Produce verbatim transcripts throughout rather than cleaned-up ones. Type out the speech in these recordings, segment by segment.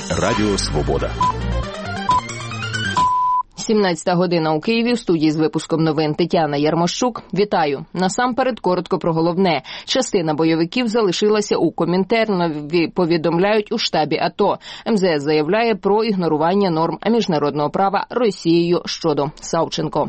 Радіо Свобода. сімнадцята година у Києві, в студії з випуском новин Тетяна Ярмощук. Вітаю. Насамперед, коротко про головне. Частина бойовиків залишилася у Комінтернові, повідомляють у штабі АТО. ем зет ес заявляє про ігнорування норм міжнародного права Росією щодо Савченко.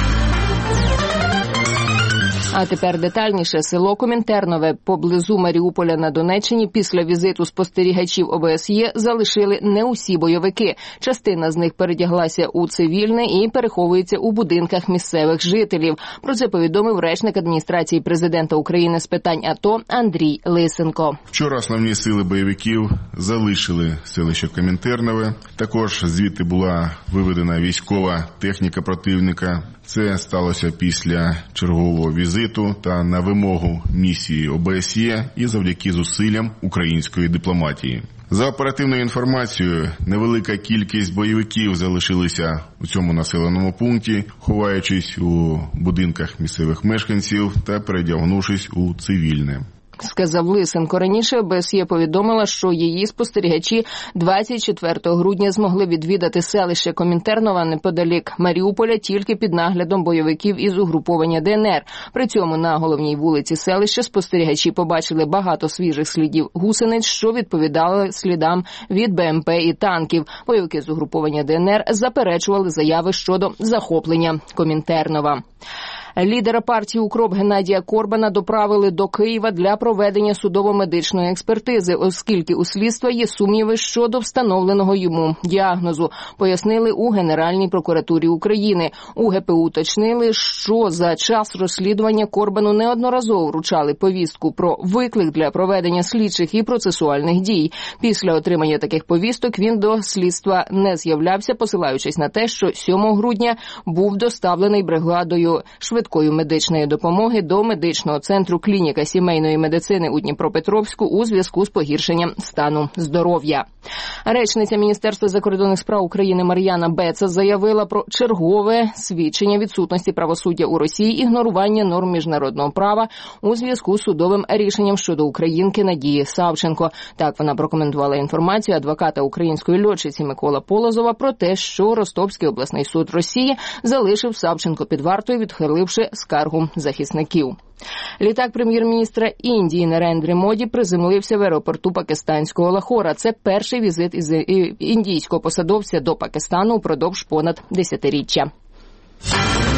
А тепер детальніше. Село Комінтернове поблизу Маріуполя на Донеччині після візиту спостерігачів о бе ес є залишили не усі бойовики. Частина з них передяглася у цивільне і переховується у будинках місцевих жителів. Про це повідомив речник адміністрації президента України з питань АТО Андрій Лисенко. Вчора основні сили бойовиків залишили селище Комінтернове. Також звідти була виведена військова техніка противника. Це сталося після чергового візиту та на вимогу місії о бе ес є і завдяки зусиллям української дипломатії. За оперативною інформацією, невелика кількість бойовиків залишилися у цьому населеному пункті, ховаючись у будинках місцевих мешканців та передягнувшись у цивільне. Сказав Лисенко. Раніше о бе ес є повідомила, що її спостерігачі двадцять четвертого грудня змогли відвідати селище Комінтернова неподалік Маріуполя тільки під наглядом бойовиків із угруповання де ен ер. При цьому на головній вулиці селища спостерігачі побачили багато свіжих слідів гусениць, що відповідали слідам від бе ем пе і танків. Бойовики з угруповання де ен ер заперечували заяви щодо захоплення Комінтернова. Лідера партії «Укроп» Геннадія Корбана доправили до Києва для проведення судово-медичної експертизи, оскільки у слідства є сумніви щодо встановленого йому діагнозу, пояснили у Генеральній прокуратурі України. У ге пе у уточнили, що за час розслідування Корбану неодноразово вручали повістку про виклик для проведення слідчих і процесуальних дій. Після отримання таких повісток він до слідства не з'являвся, посилаючись на те, що сьомого грудня був доставлений бригадою швидкої медичної допомоги до медичного центру клініка сімейної медицини у Дніпропетровську у зв'язку з погіршенням стану здоров'я. Речниця Міністерства закордонних справ України Мар'яна Беца заявила про чергове свідчення відсутності правосуддя у Росії, ігнорування норм міжнародного права у зв'язку з судовим рішенням щодо українки Надії Савченко. Так вона прокоментувала інформацію адвоката української льотчиці Микола Полозова про те, що Ростовський обласний суд Росії залишив Савченко під вартою, відхиливши скаргу захисників. Літак прем'єр-міністра Індії Нарендрі Моді приземлився в аеропорту пакистанського Лахора. Це перший візит із індійського посадовця до Пакистану упродовж понад десятиріччя.